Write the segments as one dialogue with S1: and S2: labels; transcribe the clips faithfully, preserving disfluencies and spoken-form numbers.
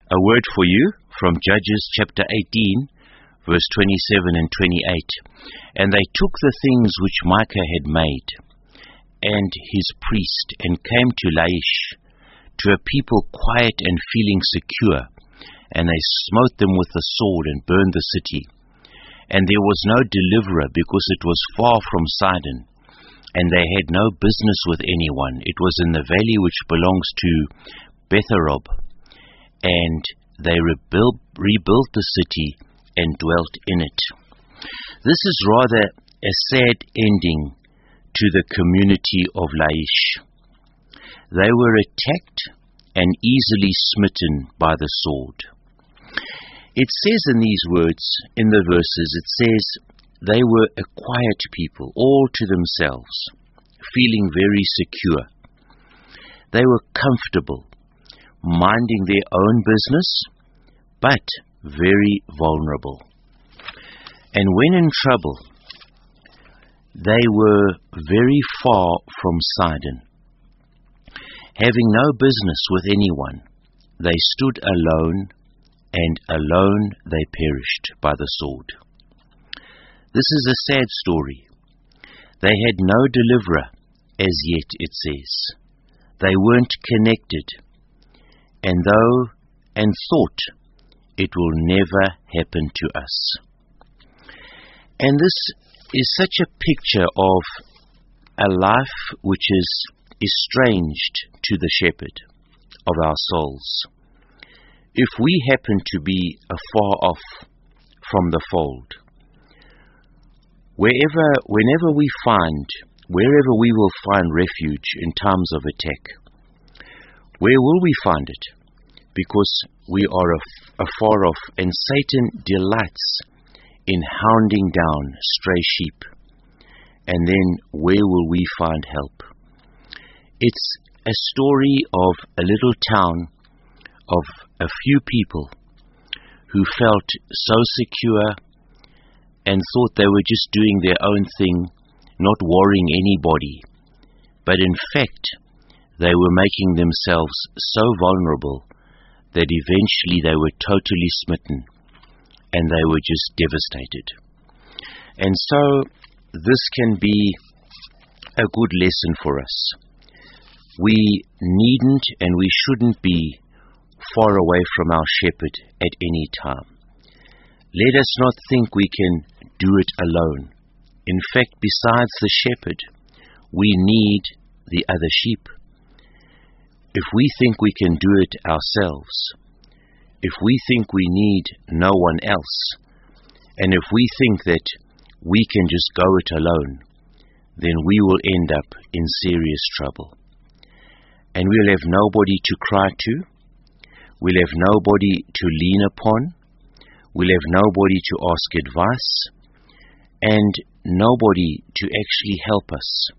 S1: A word for you from Judges chapter eighteen, verse twenty-seven and twenty-eight. And they took the things which Micah had made, and his priest, and came to Laish, to a people quiet and feeling secure, and they smote them with the sword and burned the city. And there was no deliverer, because it was far from Sidon, and they had no business with anyone. It was in the valley which belongs to Betharob, and they rebuilt, rebuilt the city and dwelt in it. This is rather a sad ending to the community of Laish. They were attacked and easily smitten by the sword. It says in these words, in the verses, it says, they were a quiet people, all to themselves, feeling very secure. They were comfortable, minding their own business, but very vulnerable. And when in trouble, they were very far from Sidon. Having no business with anyone, they stood alone, and alone they perished by the sword. This is a sad story. They had no deliverer as yet, it says. They weren't connected, and though and thought it will never happen to us. And this is such a picture of a life which is estranged to the shepherd of our souls. If we happen to be afar off from the fold, wherever, whenever we find, wherever we will find refuge in times of attack, where will we find it? Because we are af- afar off, and Satan delights in hounding down stray sheep. And then where will we find help? It's a story of a little town of a few people who felt so secure and thought they were just doing their own thing, not worrying anybody. But in fact, they were making themselves so vulnerable that eventually they were totally smitten, and they were just devastated. And so this can be a good lesson for us. We needn't and we shouldn't be far away from our shepherd at any time. Let us not think we can do it alone. In fact, besides the shepherd, we need the other sheep. If we think we can do it ourselves, if we think we need no one else, and if we think that we can just go it alone, then we will end up in serious trouble. And we'll have nobody to cry to, we'll have nobody to lean upon, we'll have nobody to ask advice, and nobody to actually help us.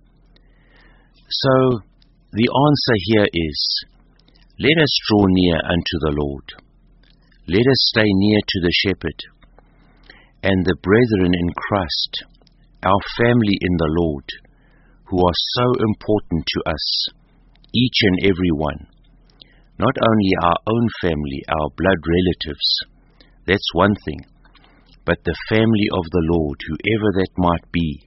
S1: So, the answer here is, let us draw near unto the Lord. Let us stay near to the shepherd and the brethren in Christ, our family in the Lord, who are so important to us, each and every one. Not only our own family, our blood relatives, that's one thing, but the family of the Lord, whoever that might be.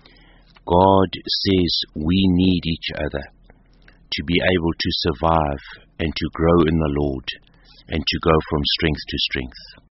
S1: God says we need each other to be able to survive and to grow in the Lord and to go from strength to strength.